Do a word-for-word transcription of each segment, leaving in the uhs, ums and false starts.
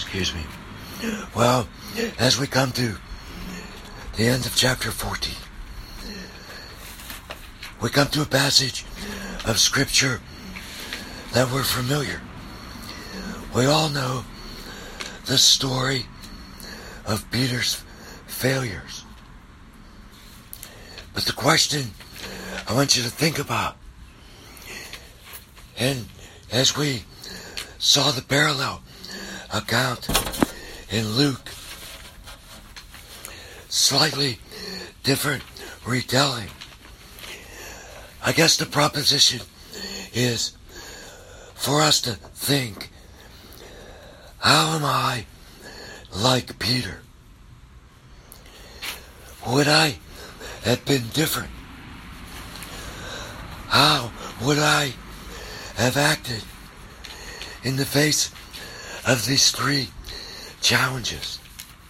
Excuse me. Well, as we come to the end of chapter fourteen, we come to a passage of Scripture that we're familiar. We all know the story of Peter's failures. But the question I want you to think about, and as we saw the parallel account in Luke, slightly different retelling, I guess the proposition is for us to think, how am I like Peter? Would I have been different? How would I have acted in the face of these three challenges?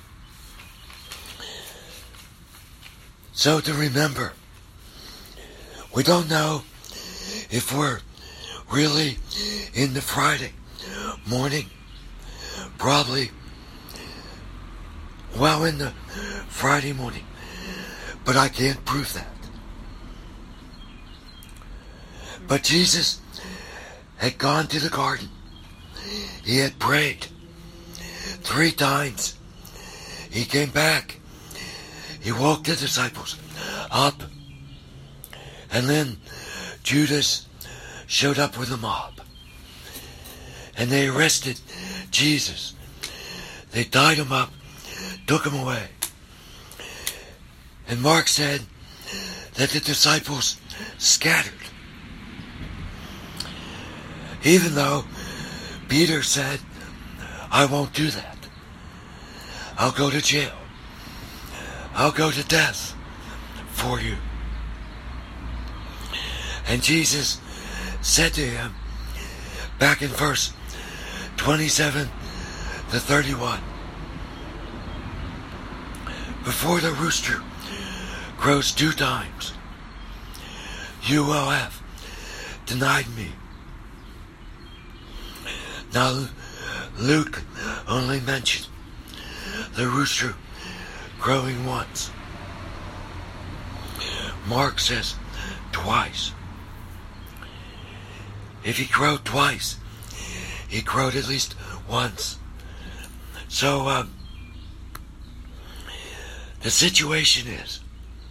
So to remember, we don't know if we're really in the Friday morning. Probably well in the Friday morning. But I can't prove that. But Jesus had gone to the garden. He had prayed three times. He came back. He woke the disciples up. And then Judas showed up with a mob. And they arrested Jesus. They tied him up, took him away. And Mark said that the disciples scattered. Even though Peter said, I won't do that. I'll go to jail. I'll go to death for you. And Jesus said to him, back in verse twenty-seven to thirty-one, before the rooster crows two times, you will have denied me. Now, Luke only mentioned the rooster crowing once. Mark says twice. If he crowed twice, he crowed at least once. So, um, the situation is,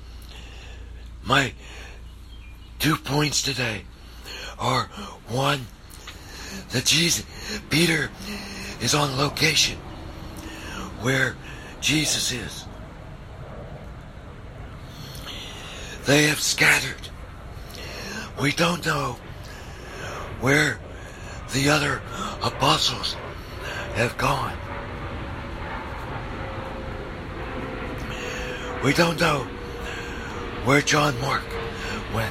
my two points today are, one, that Jesus, Peter is on location where Jesus is. They have scattered. We don't know where the other apostles have gone. We don't know where John Mark went.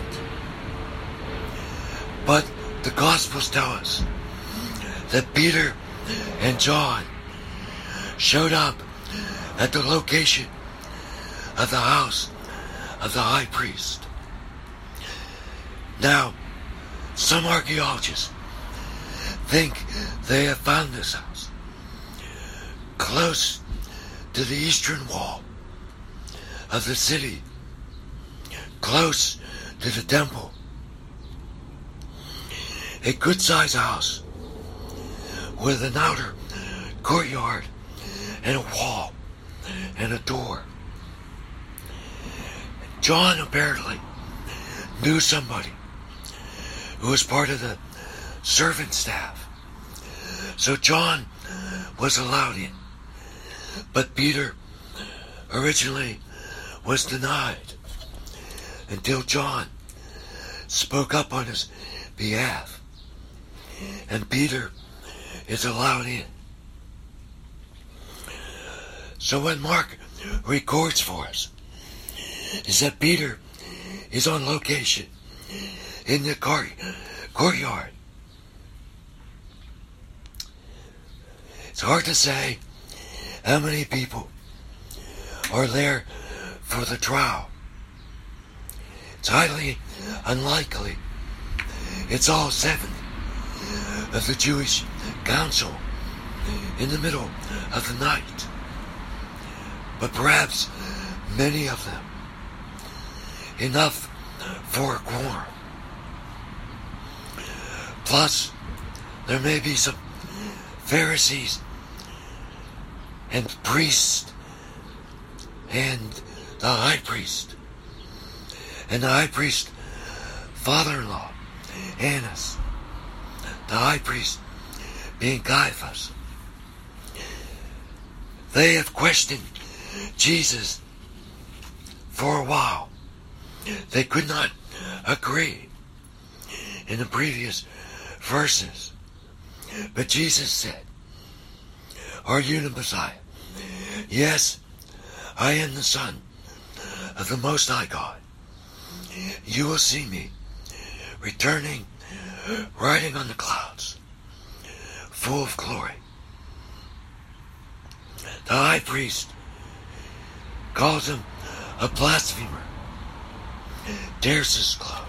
But the Gospels tell us that Peter and John showed up at the location of the house of the high priest. Now, some archaeologists think they have found this house close to the eastern wall of the city, close to the temple. A good-sized house with an outer courtyard and a wall and a door. John apparently knew somebody who was part of the servant staff. So John was allowed in. But Peter originally was denied until John spoke up on his behalf. And Peter is allowed in. So when Mark records for us is that Peter is on location in the court, courtyard. It's hard to say how many people are there for the trial. It's highly unlikely it's all seven of the Jewish council in the middle of the night, but perhaps many of them enough for a quorum. Plus, there may be some Pharisees and priests and the high priest and the high priest father-in-law, Annas, the high priest being Caiaphas. They have questioned Jesus for a while. They could not agree in the previous verses. But Jesus said, "Are you the Messiah?" "Yes, I am the Son of the Most High God. You will see me returning, riding on the clouds, full of glory." The high priest calls him a blasphemer, tears his clothes.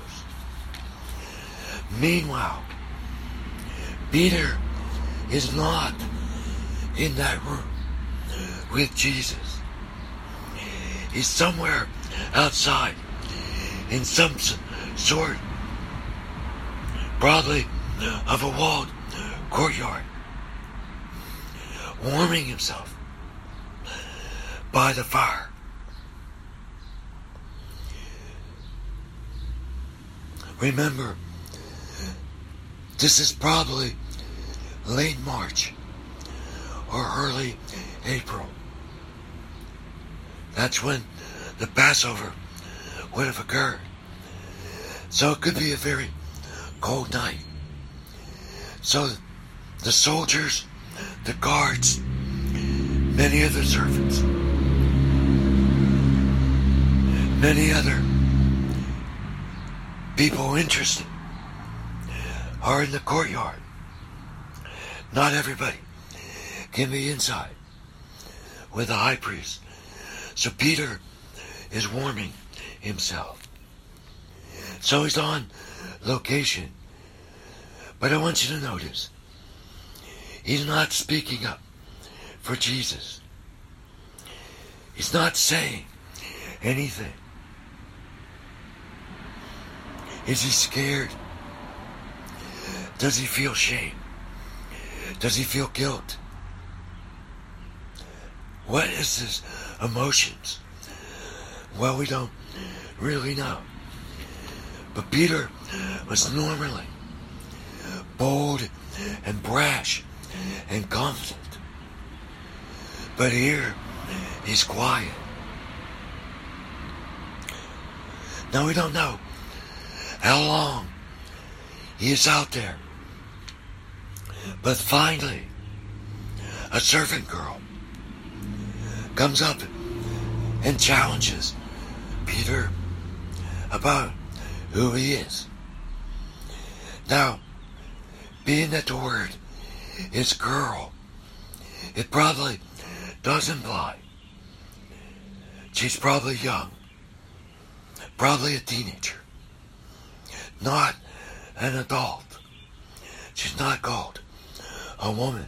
Meanwhile, Peter is not in that room with Jesus. He's somewhere outside in some sort, probably of a walled courtyard, warming himself by the fire. Remember, this is probably late March or early April. That's when the Passover would have occurred. So it could be a very cold night. So the soldiers, the guards, many other servants, many other people interested are in the courtyard. Not everybody can be inside with the high priest. So Peter is warming himself. So he's on location. But I want you to notice, he's not speaking up for Jesus. He's not saying anything. Is he scared? Does he feel shame? Does he feel guilt? What is his emotions? Well, we don't really know. But Peter was normally bold and brash and confident. But here, he's quiet. Now, we don't know how long he is out there. But finally, a servant girl comes up and challenges Peter about who he is. Now, being that the word is girl, it probably does imply she's probably young, probably a teenager, not an adult. She's not called a woman.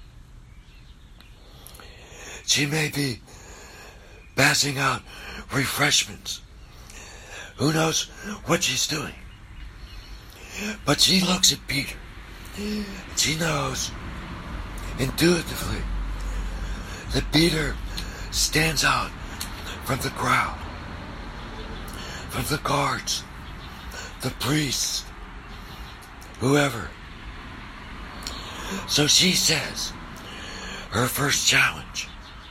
She may be passing out refreshments. Who knows what she's doing? But she looks at Peter. She knows intuitively that Peter stands out from the crowd, from the guards, the priests, whoever. So she says, her first challenge,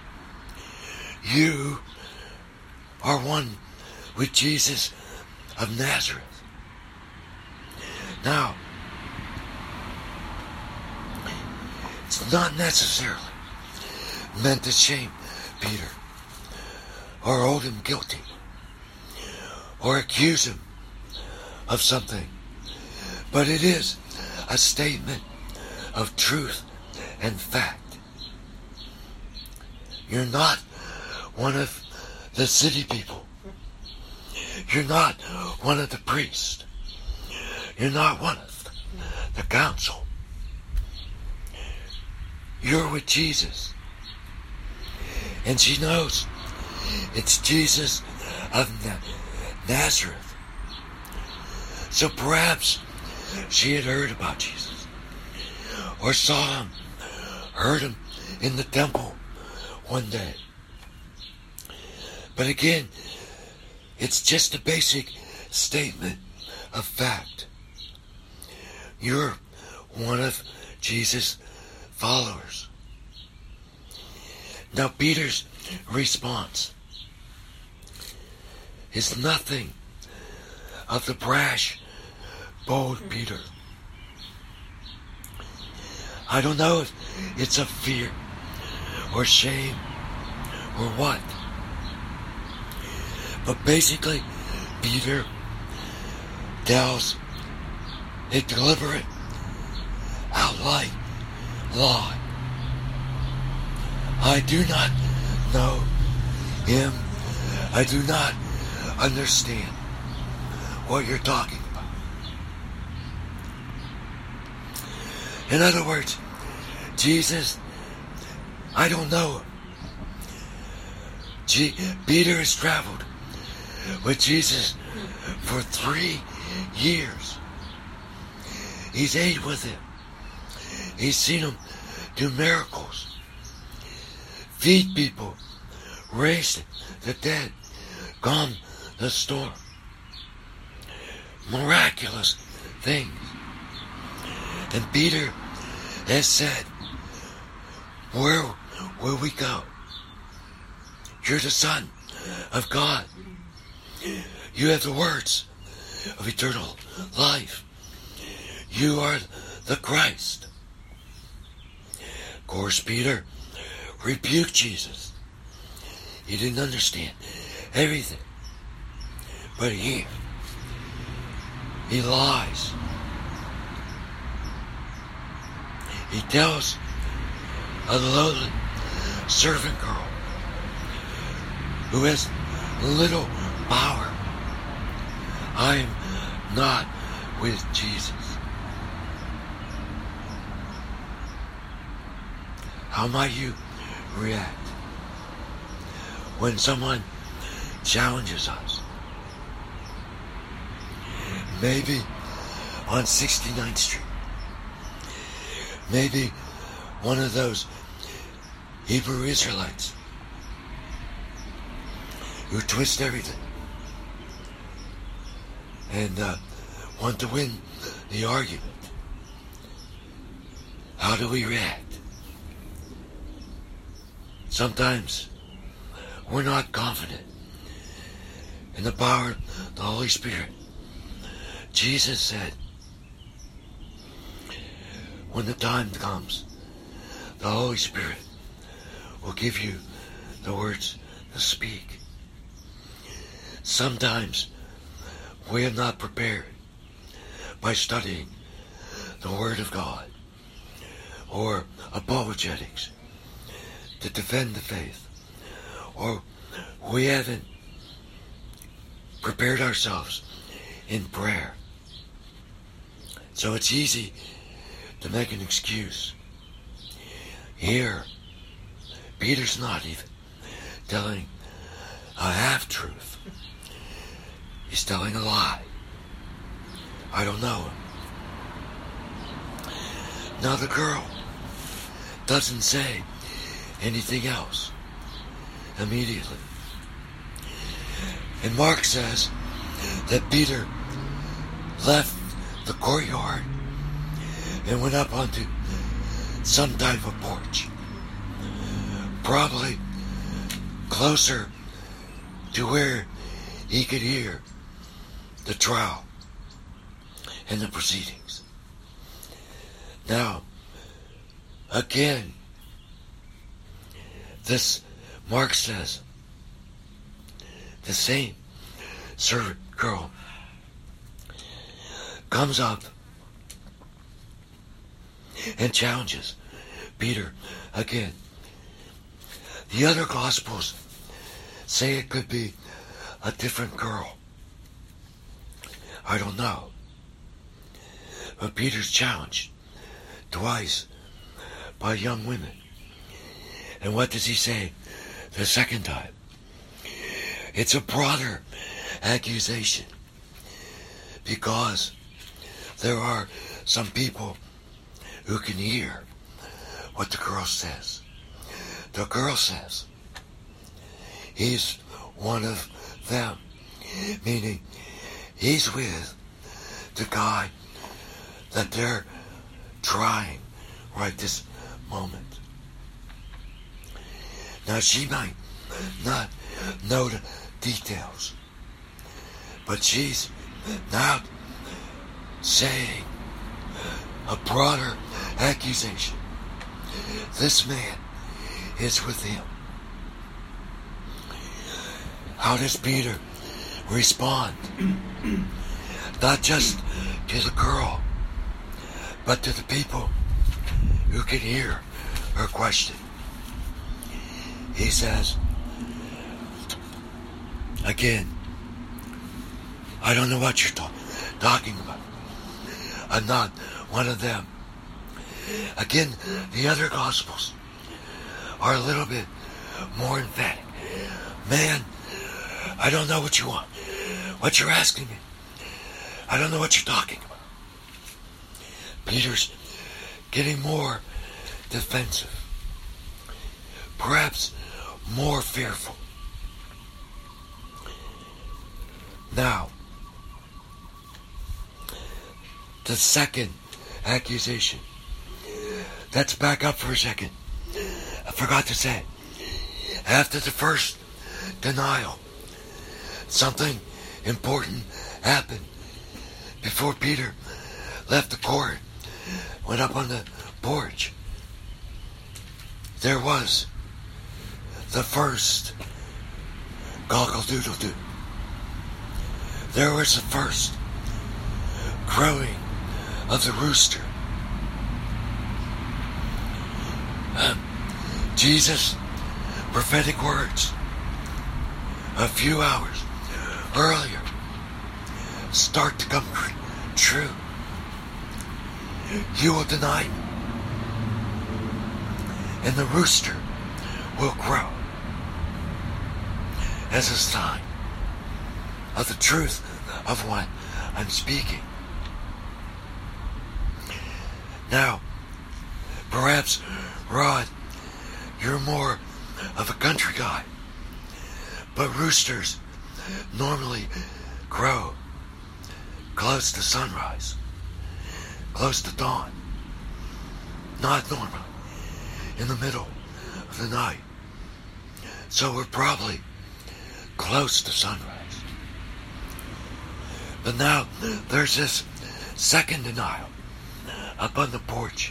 "You are one with Jesus of Nazareth." Now, it's not necessarily meant to shame Peter or hold him guilty or accuse him of something, but it is a statement of truth and fact. You're not one of the city people. You're not one of the priests. You're not one of the council. you're with Jesus. And she knows it's Jesus of Nazareth. So perhaps she had heard about Jesus, or saw him, heard him in the temple one day. But again, it's just a basic statement of fact. You're one of Jesus' followers. Now Peter's response is nothing of the brash, bold Peter. I don't know if it's of fear or shame or what. But basically, Peter tells a deliberate, outright lie. I do not know him. I do not understand what you're talking about. In other words, Jesus, I don't know him. G- Peter has traveled with Jesus for three years. He's ate with him. He's seen him do miracles, feed people, raise the dead, calm the storm. Miraculous things. And Peter has said, where will we go? You're the Son of God. You have the words of eternal life. You are the Christ. Of course, Peter rebuked Jesus. He didn't understand everything. But here, he lies. He tells a lowly servant girl who has little power, I am not with Jesus. How might you react when someone challenges us? Maybe on sixty-ninth Street. Maybe one of those Hebrew Israelites who twist everything and uh, want to win the argument. How do we react? Sometimes we're not confident in the power of the Holy Spirit. Jesus said, when the time comes, the Holy Spirit will give you the words to speak. Sometimes we are not prepared by studying the Word of God or apologetics to defend the faith, or we haven't prepared ourselves in prayer. So it's easy to make an excuse. Here, Peter's not even telling a half-truth. He's telling a lie. I don't know him. Now the girl doesn't say anything else immediately. And Mark says that Peter left the courtyard and went up onto some type of porch, probably closer to where he could hear the trial and the proceedings. Now, again, this Mark says the same servant girl comes up and challenges Peter again. The other Gospels say it could be a different girl. I don't know. But Peter's challenged twice by young women. And what does he say the second time? It's a broader accusation, because there are some people who can hear what the girl says. The girl says he's one of them, meaning he's with the guy that they're trying right this moment. Now, she might not know the details, but she's now saying a broader accusation. This man is with him. How does Peter respond? Not just to the girl, but to the people who can hear her question. He says, again, I don't know what you're ta- talking about. I'm not one of them. Again, the other Gospels are a little bit more emphatic. Man, I don't know what you want. What you're asking me. I don't know what you're talking about. Peter's getting more defensive. Perhaps more fearful. Now, the second accusation. Let's back up for a second. I forgot to say, after the first denial, something important happened before Peter left the court, went up on the porch. There was the first goggle-doodle-doo. There was the first crowing of the rooster. Um, Jesus' prophetic words a few hours earlier start to come true. You will deny me, and the rooster will crow as a sign of the truth of what I'm speaking. Now, perhaps, Rod, you're more of a country guy, but roosters normally crow close to sunrise, close to dawn, not normally in the middle of the night. So we're probably close to sunrise. But now there's this second denial up on the porch.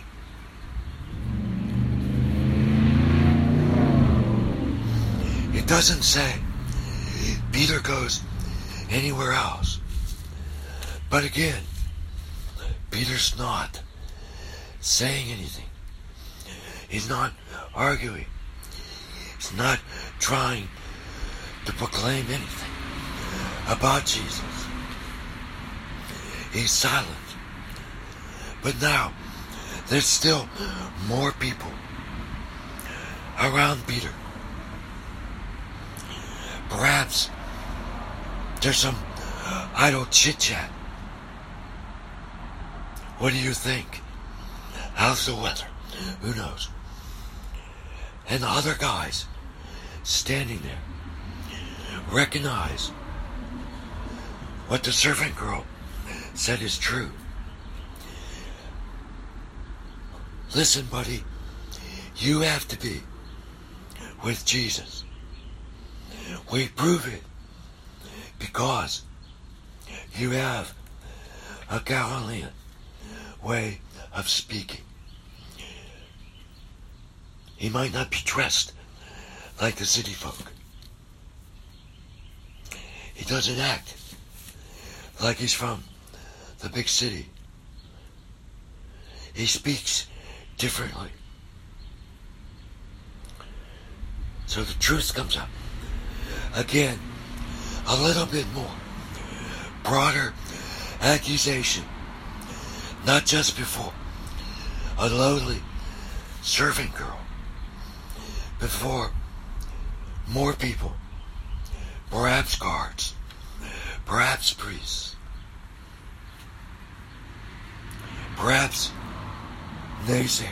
It doesn't say Peter goes anywhere else. But again, Peter's not saying anything. He's not arguing. He's not trying to proclaim anything about Jesus. He's silent. But now, there's still more people around Peter. Perhaps there's some idle chit-chat. What do you think? How's the weather? Who knows? And the other guys standing there recognize what the servant girl said is true. Listen, buddy, you have to be with Jesus. We prove it because you have a Galilean way of speaking. He might not be dressed like the city folk. He doesn't act like he's from the big city. He speaks differently. So the truth comes up. Again, a little bit more. Broader accusation. Not just before a lowly servant girl before more people, perhaps guards, perhaps priests, perhaps naysayers.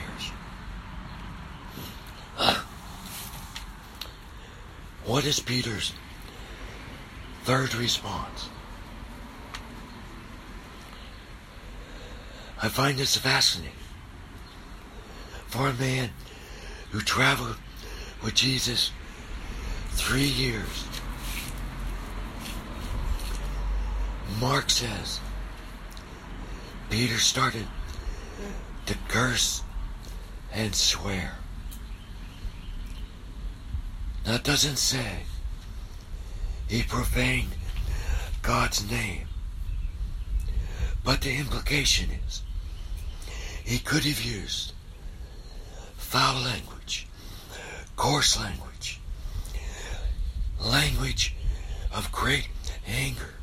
What is Peter's third response? I find this fascinating. For a man who traveled with Jesus three years, Mark says Peter started to curse and swear. Now it doesn't say he profaned God's name, but the implication is he could have used foul language, coarse language, language of great anger.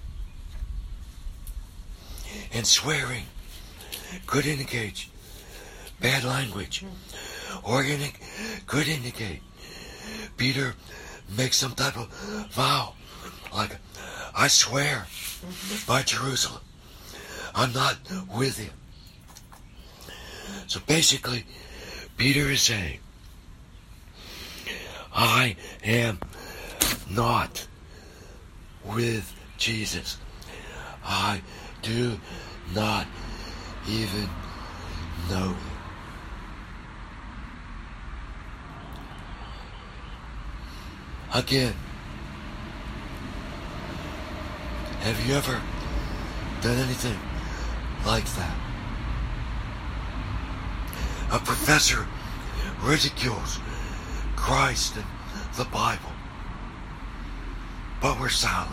And swearing could indicate bad language, or could indicate Peter makes some type of vow, like, I swear by Jerusalem, I'm not with you. So basically, Peter is saying, I am not with Jesus. I do not even know him. Again, have you ever done anything like that? A professor ridicules Christ and the Bible, but we're silent.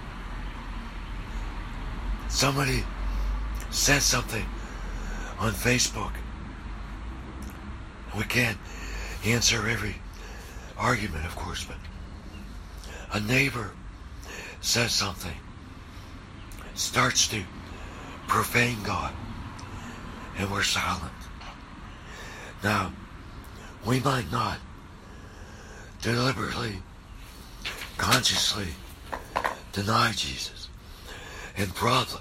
Somebody says something on Facebook. We can't answer every argument, of course, but a neighbor says something, starts to profane God, and we're silent. Now, we might not deliberately, consciously deny Jesus, and broadly,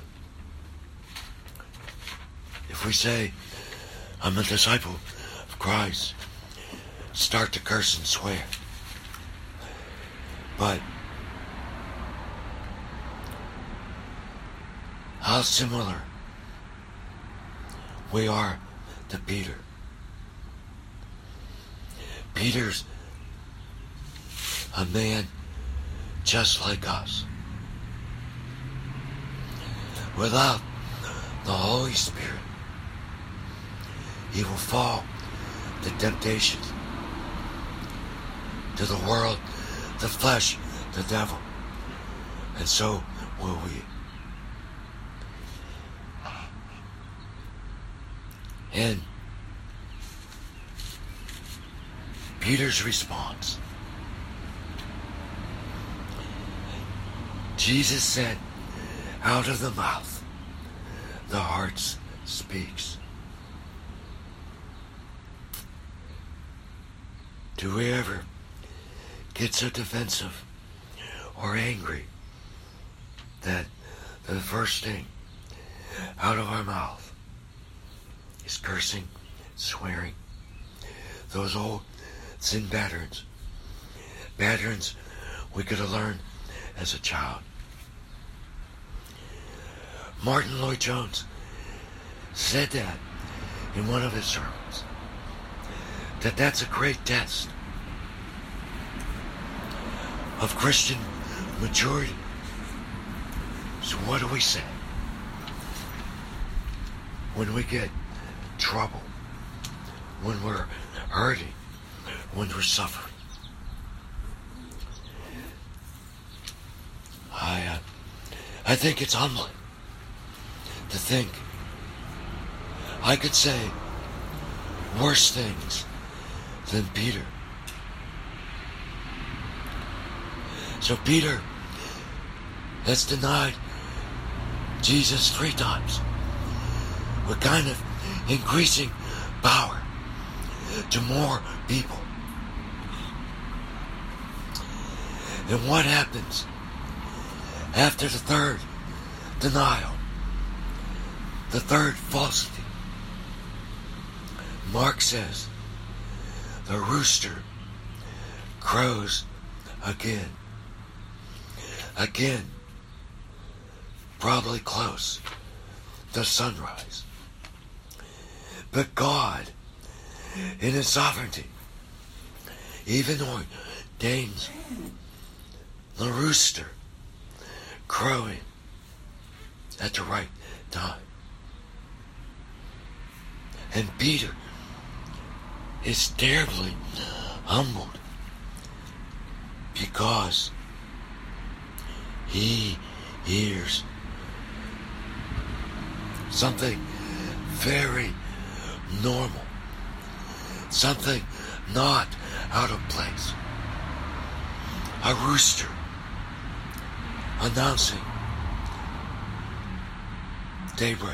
if we say, I'm a disciple of Christ, start to curse and swear. But how similar we are to Peter. Peter's a man just like us. Without the Holy Spirit, he will fall to temptation, to the world, the flesh, the devil. And so will we. And Peter's response. Jesus said, out of the mouth, the heart speaks. Do we ever get so defensive or angry that the first thing out of our mouth is cursing, swearing? Those old sin patterns, patterns we could have learned as a child. Martin Lloyd-Jones said that in one of his sermons, that that's a great test of Christian maturity. So what do we say when we get trouble, when we're hurting, when we're suffering? I, uh, I think it's humbling to think I could say worse things than Peter. So Peter has denied Jesus three times with kind of increasing power. to more people. And what happens after the third denial? The third falsity. Mark says, the rooster crows again. Again, probably close to sunrise. But God, in His sovereignty, even ordains the rooster crowing at the right time. And Peter is terribly humbled because he hears something very normal, something not out of place. A rooster announcing daybreak.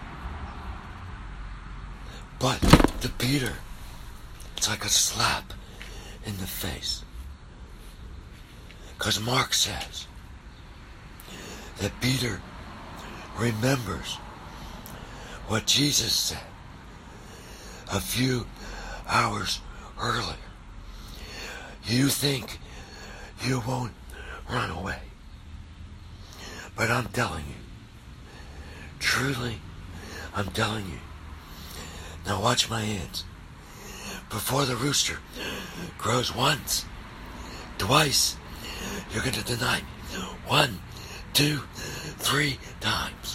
But to Peter, it's like a slap in the face. Because Mark says that Peter remembers what Jesus said a few hours earlier. You think you won't run away. But I'm telling you, truly, I'm telling you. Now watch my hands. Before the rooster crows once, twice, you're going to deny me. One, two, three times.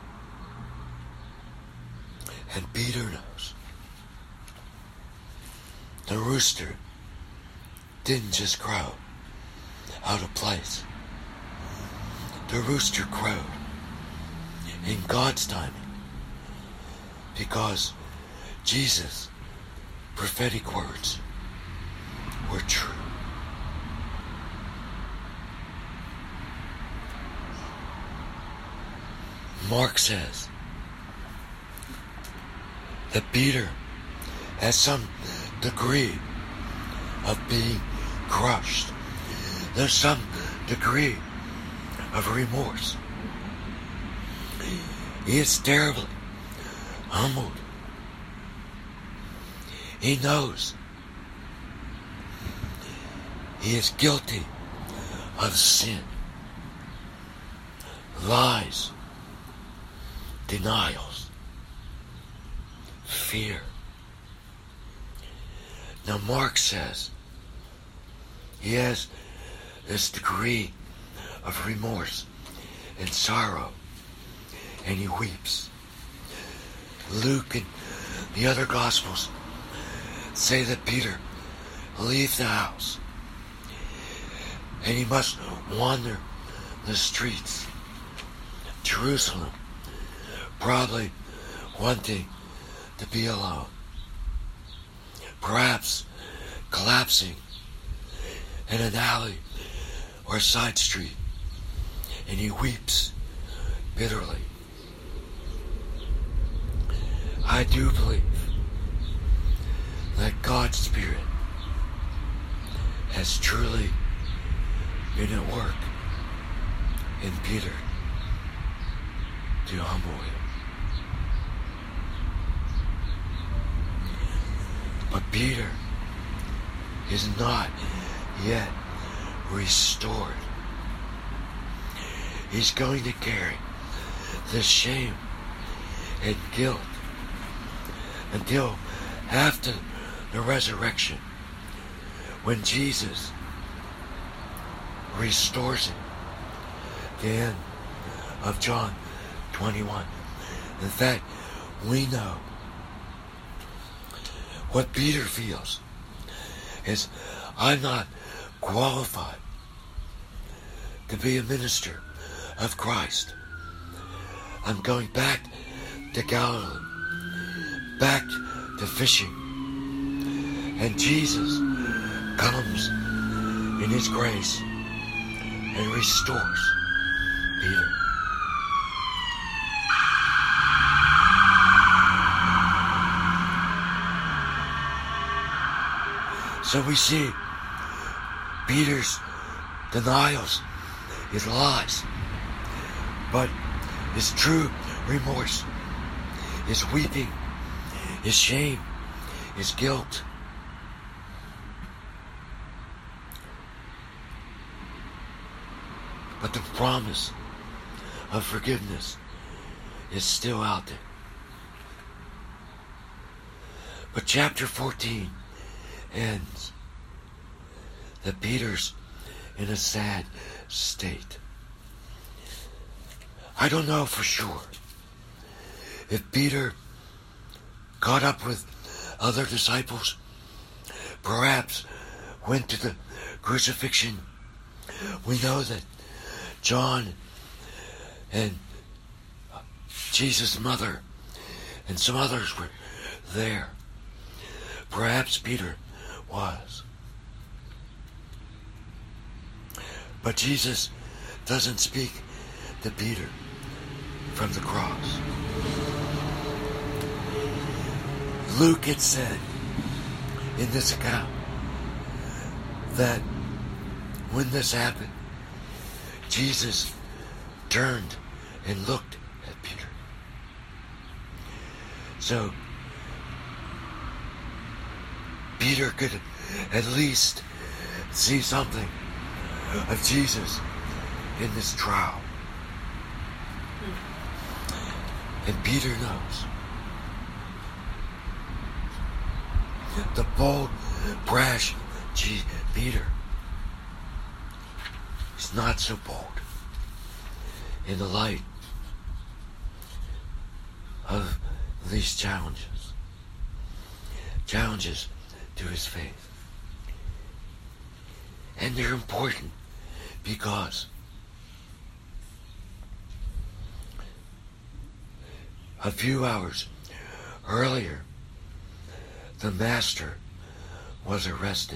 And Peter knows. The rooster didn't just crow out of place. The rooster crowed in God's timing because Jesus' prophetic words were true. Mark says that Peter has some degree of being crushed. There's some degree of remorse. He is terribly humbled. He knows he is guilty of sin, lies, denials, fear. Now Mark says he has this degree of remorse and sorrow, and he weeps. Luke and the other Gospels say that Peter leaves the house and he must wander the streets of Jerusalem, probably wanting to be alone, perhaps collapsing in an alley or a side street, and he weeps bitterly. I do believe that God's Spirit has truly been at work in Peter to humble him. But Peter is not yet restored. He's going to carry the shame and guilt until after the resurrection, when Jesus restores him. The end of John twenty-one. In fact, we know what Peter feels is, I'm not qualified to be a minister of Christ. I'm going back to Galilee, back to fishing. And Jesus comes in His grace and restores Peter. So we see Peter's denials, his lies, but his true remorse, his weeping, his shame, his guilt. But the promise of forgiveness is still out there. But chapter fourteen ends that Peter's in a sad state. I don't know for sure if Peter caught up with other disciples, perhaps went to the crucifixion. We know that John and Jesus' mother and some others were there. Perhaps Peter was. But Jesus doesn't speak to Peter from the cross. Luke had said in this account that when this happened, Jesus turned and looked at Peter. So Peter could at least see something of Jesus in this trial. And Peter knows. The bold, brash G- Peter is not so bold in the light of these challenges. Challenges to his faith. And they're important because a few hours earlier, the master was arrested.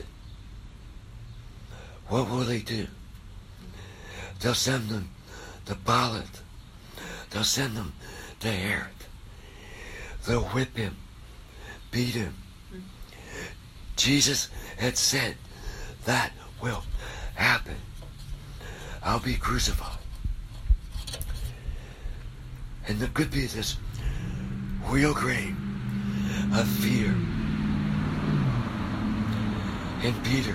What will they do? They'll send them to Pilate. They'll send them to Herod. They'll whip him, beat him. Jesus had said that will happen. I'll be crucified. And there could be this real grain of fear in Peter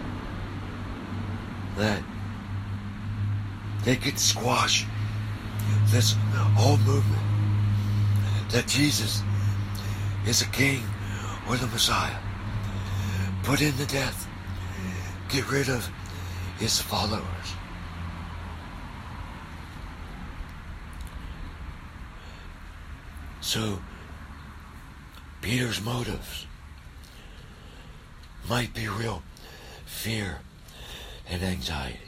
that they could squash this whole movement that Jesus is a king or the Messiah. Put him to death. Get rid of his followers. So Peter's motives might be real fear and anxiety.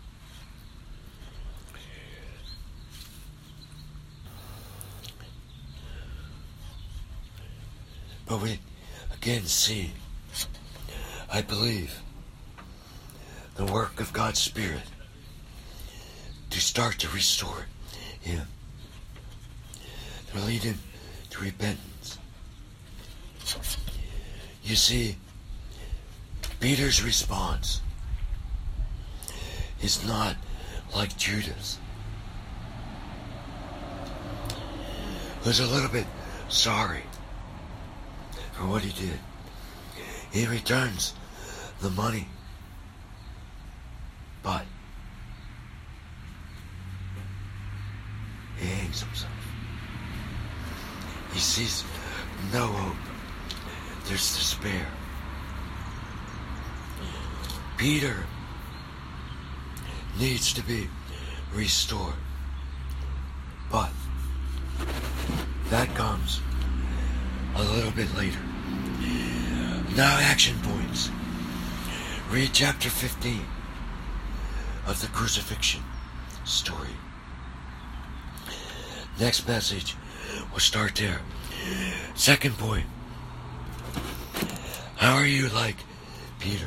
But we again see, I believe, the work of God's Spirit to start to restore him, to lead him to repentance. You see, Peter's response is not like Judas, who's a little bit sorry for what he did. He returns the money, but he hangs himself. He sees no hope. There's despair. Peter needs to be restored. But that comes a little bit later. Now action points. Read chapter fifteen of the crucifixion story. Next message, we'll start there. Second point. How are you like Peter?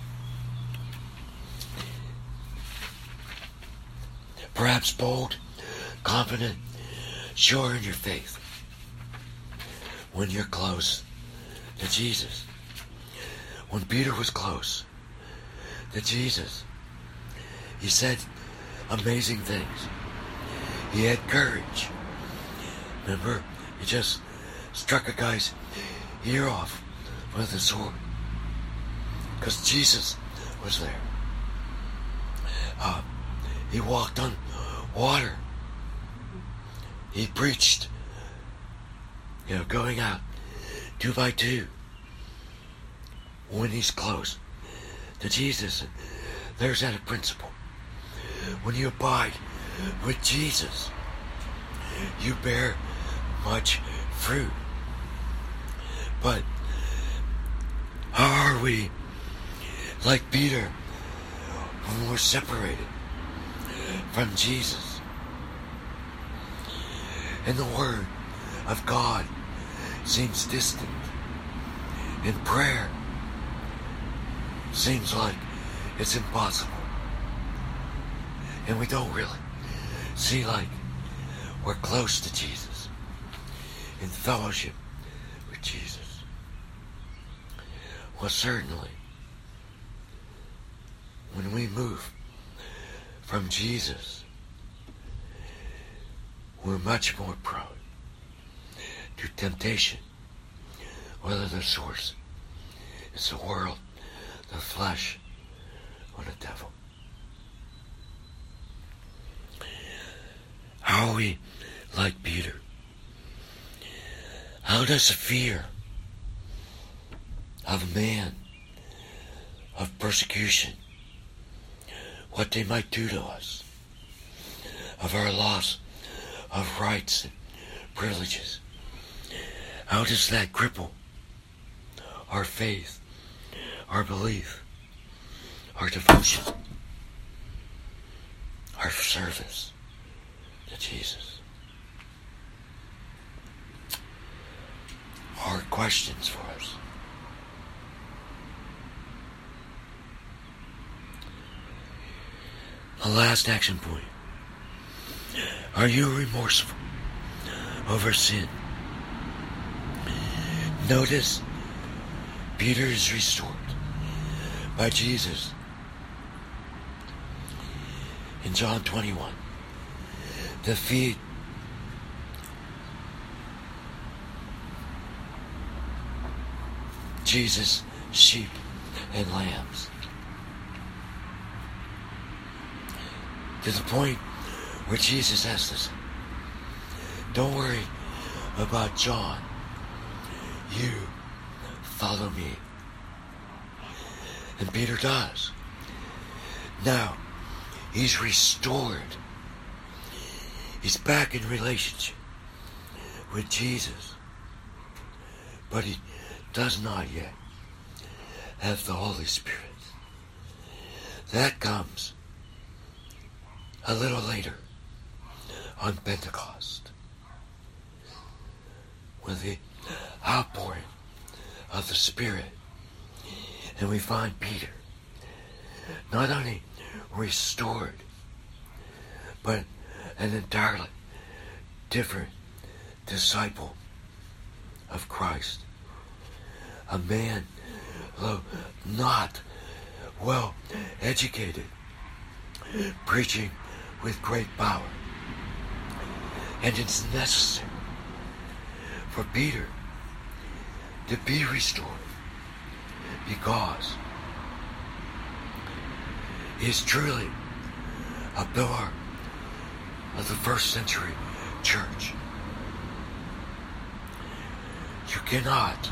Perhaps bold, confident, sure in your faith when you're close to Jesus. when Peter was close to Jesus, he said amazing things. He had courage. Remember, he just struck a guy's ear off with a sword because Jesus was there. Uh, he walked on water. He preached, you know, going out two by two when he's close to Jesus. There's that principle. When you abide with Jesus, you bear much fruit. But how are we like Peter when we're separated from Jesus? And the Word of God seems distant. And prayer seems like it's impossible. And we don't really see like we're close to Jesus in fellowship with Jesus. Well, certainly, when we move from Jesus, we're much more prone to temptation, whether the source is the world, the flesh, or the devil. How are we like Peter? How does the fear of man, of persecution, what they might do to us, of our loss of rights and privileges, how does that cripple our faith, our belief, our devotion, our service to Jesus? Hard questions for us. The last action point. Are you remorseful over sin? Notice Peter is restored by Jesus in John twenty-one. To feed Jesus' sheep and lambs. To the point where Jesus asked us, don't worry about John. You follow me. And Peter does. Now, he's restored. He's back in relationship with Jesus. But he does not yet have the Holy Spirit. That comes a little later on Pentecost, with the outpouring of the Spirit. And we find Peter not only restored, but an entirely different disciple of Christ. A man, though not well educated, preaching with great power. And it's necessary for Peter to be restored, because he is truly a pillar of the first century church. You cannot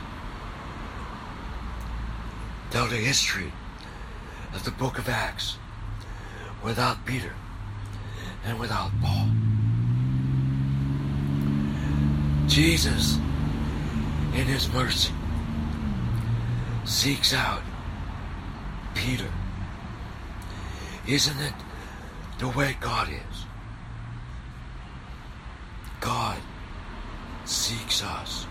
tell the history of the book of Acts without Peter and without Paul. Jesus, in his mercy, seeks out Peter. Isn't it the way God is? God seeks us,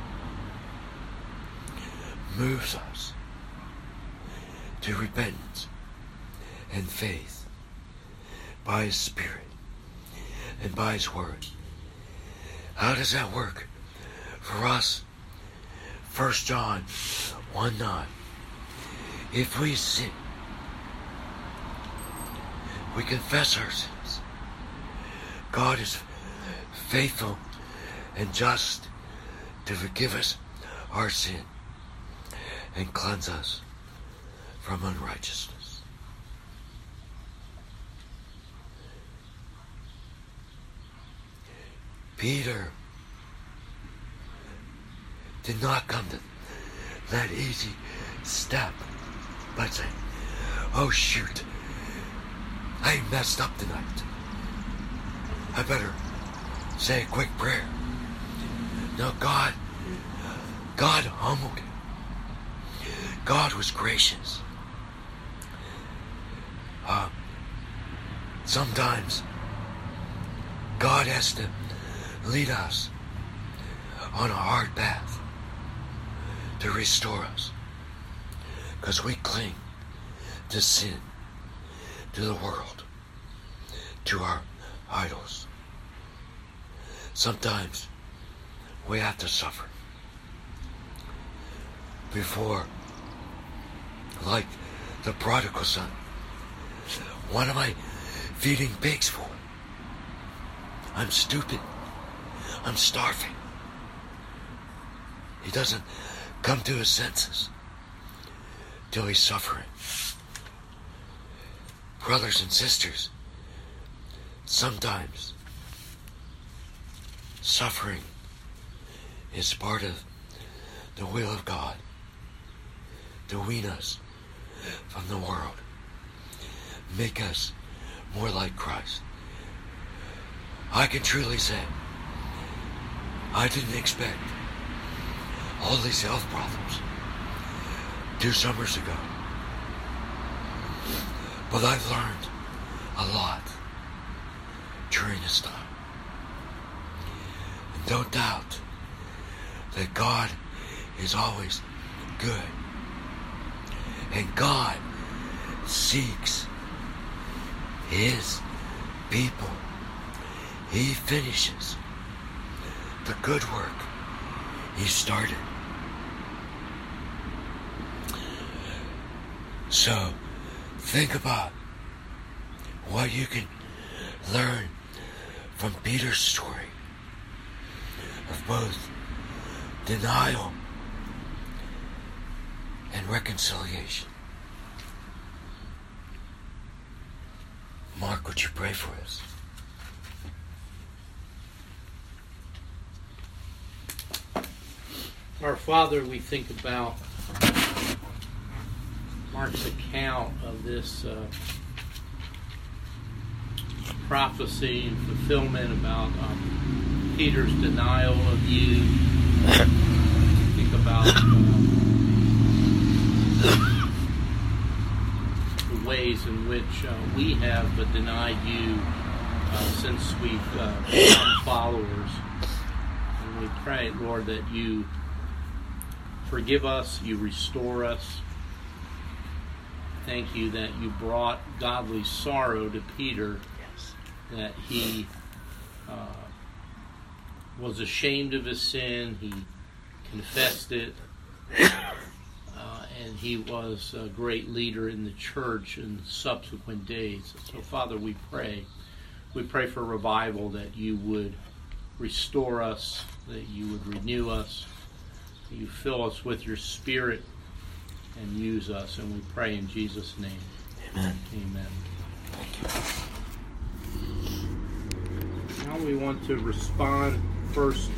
moves us to repentance and faith by his Spirit and by his word. How does that work for us? First John one nine. If we sin, we confess our sins. God is faithful and just to forgive us our sin and cleanse us from unrighteousness. Peter did not come to that easy step by saying, oh shoot, I messed up tonight. I better say a quick prayer. No, God, God humbled him. God was gracious. Uh, sometimes God has to lead us on a hard path to restore us, because we cling to sin, to the world, to our idols. Sometimes we have to suffer before, like the prodigal son. What am I feeding pigs for? I'm stupid. I'm starving. He doesn't come to his senses till he's suffering. Brothers and sisters, sometimes suffering is part of the will of God to wean us from the world, make us more like Christ. I can truly say, I didn't expect all these health problems two summers ago, but I've learned a lot during this time. And don't doubt that God is always good, and God seeks His people. He finishes the good work He started. So think about what you can learn from Peter's story of both denial and reconciliation. Mark, would you pray for us? Our Father, we think about Mark's account of this uh, prophecy and fulfillment about um, Peter's denial of you. Think about uh, the ways in which uh, we have but denied you uh, since we've uh, become followers. And we pray, Lord, that you forgive us, you restore us. Thank you that you brought godly sorrow to Peter, Yes. that he uh, was ashamed of his sin, he confessed it, uh, and he was a great leader in the church in subsequent days. So, Father, we pray. We pray for revival, that you would restore us, that you would renew us, that you fill us with your Spirit and use us. And we pray in Jesus' name. Amen. Amen. Thank you. Now we want to respond first